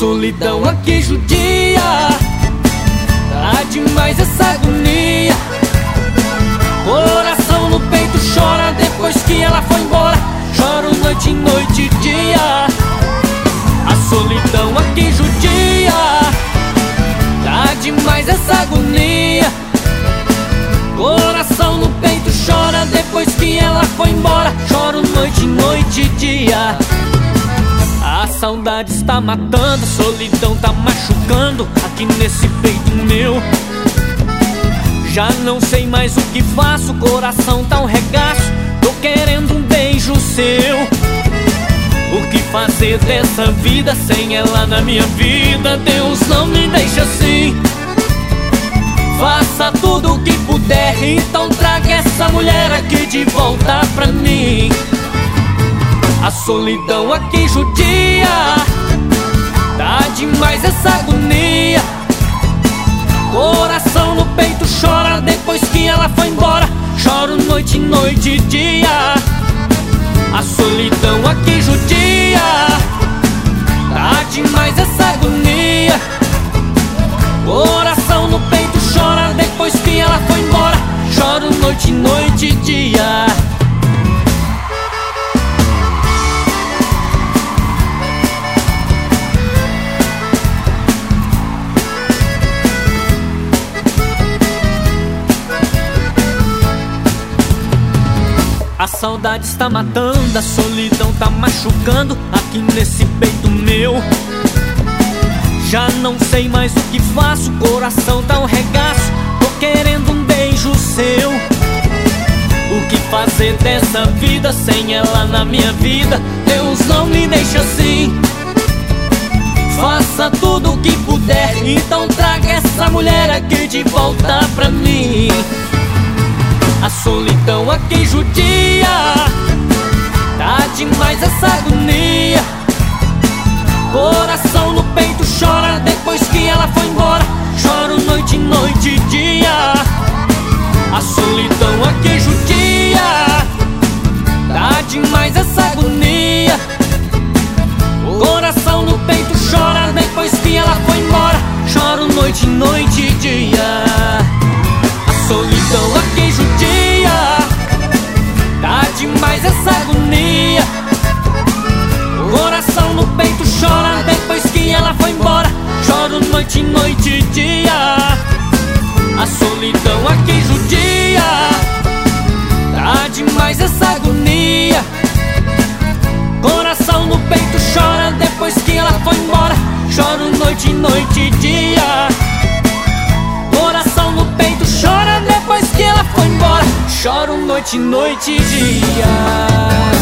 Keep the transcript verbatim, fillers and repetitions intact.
solidão aqui judia, tá demais essa agonia. Coração no peito chora depois que ela foi embora. Choro noite, noite e dia. A solidão aqui judia, tá demais essa agonia. Coração no peito chora depois que ela foi embora. Choro noite, noite e dia. A saudade está matando, a solidão tá machucando aqui nesse peito meu. Já não sei mais o que faço, o coração tá um regaço. Tô querendo um beijo seu. O que fazer dessa vida sem ela na minha vida? Deus, não me deixa assim. Faça tudo o que puder, então traga essa mulher aqui de volta pra mim. A solidão aqui judia, tá demais essa agonia. Coração no peito chora depois que ela foi embora. Choro noite, noite e dia. A solidão aqui judia, tá demais essa agonia. Coração no peito chora depois que ela foi embora. Choro noite, noite e dia. A saudade está matando, a solidão tá machucando aqui nesse peito meu. Já não sei mais o que faço, o coração tá um regaço. Tô querendo um beijo seu. O que fazer dessa vida sem ela na minha vida? Deus, não me deixa assim. Faça tudo o que puder, então traga essa mulher aqui de volta pra mim. A solidão aqui judia, tá demais essa agonia. Coração no peito chora depois que ela foi embora. Choro noite, noite e dia. A solidão aqui judia, tá demais essa agonia. Coração no peito chora depois que ela foi embora. Choro noite, noite e dia. A solidão aqui judia, tá demais essa agonia. Coração no peito chora depois que ela foi embora. Choro noite, noite e dia. A solidão aqui judia, tá demais essa agonia. Coração no peito chora depois que ela foi embora. Choro noite, noite e dia. Coração no peito chora depois que ela foi embora. Choro noite, noite e dia.